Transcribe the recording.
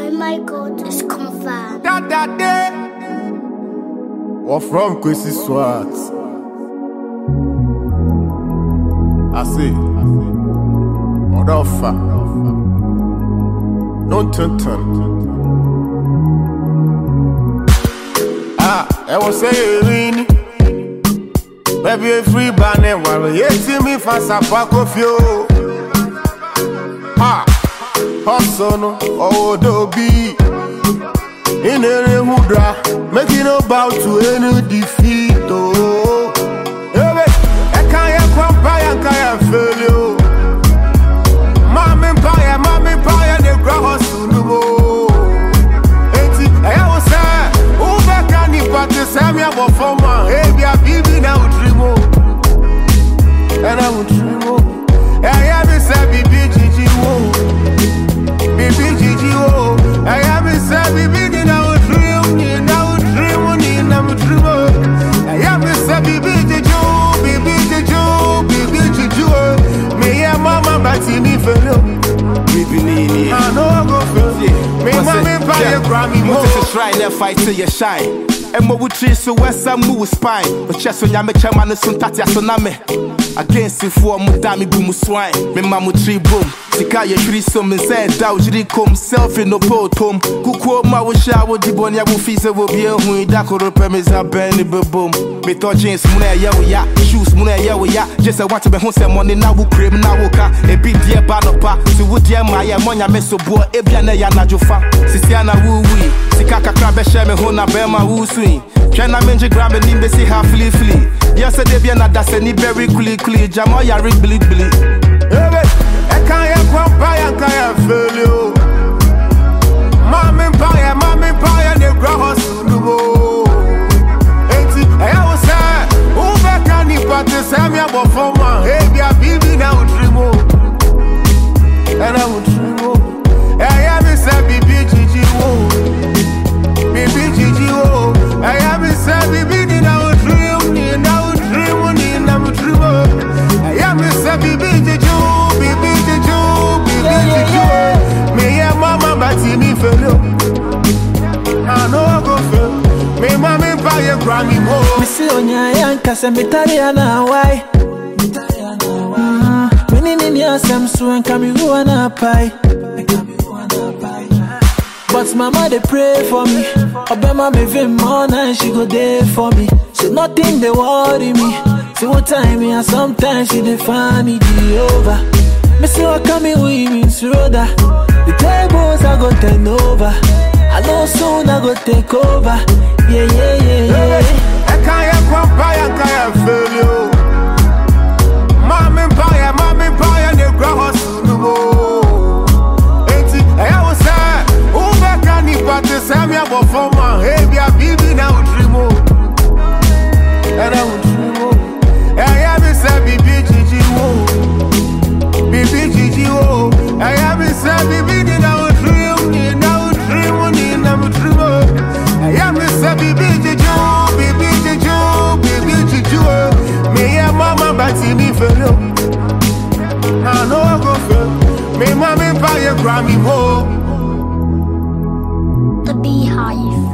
my God is confirmed. That day. Or from Kwesi Swat. I say, Odofa. No turn. I was saying, maybe a free banner while you see me for Sapako Fio. Hustle, oh, Dobby. In a mudra, making no bow to any defeat. Oh, I can't come by and can't fail you. Mammy Pie, the ground hustle. I was sad. Oh, back on the party, Samuel Bofoma. Hey, be a baby now, dream. And I would dream. I have a sabi BGG. Baby Gigi, I have a sabi baby now, dream. Now, dream. I have a sabi baby Gigi. Me and mama, but me fellow. I know I go feel it. Me mommy buy a Grammy more. To try and fight till you shine. And what would treat so west some move spine. But chest on Yamacha man is some tatia soname. Against the four Mudami boom swine. Me mamu tree boom. Sikaya tree some and said Dowjiri come self in no pot home. Kuko ma will shower the bonia will feast will be a who dakoro premise a benny boom. Me thought James Muna ya shoes Muna ya. Just I want to be home some money now will cream now woka. A bit dear banopa. So would dear Maya Monya meso boy Ebiana Yana Jofa. Sisiana woo wee. Sikaka crab shame hona bema woo swing. Chana menji grab and nimbe see her flee. Yesterday be another send very quickly. Jamoya rig bleed. I can't come by and can't fail you. Mammy Pie, the ground hustle. I was sad. Oh, back on the party, Samuel Bofoma. Hey, be a baby now, dream. And I would dream. I have a sabi BGG. Baby Gigi, I have a sabi baby now, dream. Now, dream. I have a sabi BGG. Me and mama, but me fellow. I know I go fail. Me mommy buy a Grammy more. Me see on your yanka, some Italiana, why? Winning in your Samsung, come you wanna pie. But mama, they pray for me. Obama, me vim more and she go there for me. So nothing they worry me. So what time me and sometimes she dey find me the over. Me see what coming with me, Schroeder. The tables I go turn over. I know soon I go take over. Yeah. I can't come by and can't fail you. Mammy Pie, the ground hustle. I was sad. Oh, back on the party, Samuel Bofoma. Hey, be a baby now, dream. And I would dream. I have a sabi BGG. Baby Gigi, I have a sabi baby now, dream. I am a sabi baby Gigi. Me and mama, but me fellow. I know I go fail. Me mommy buy a Grammy more. The Beehive.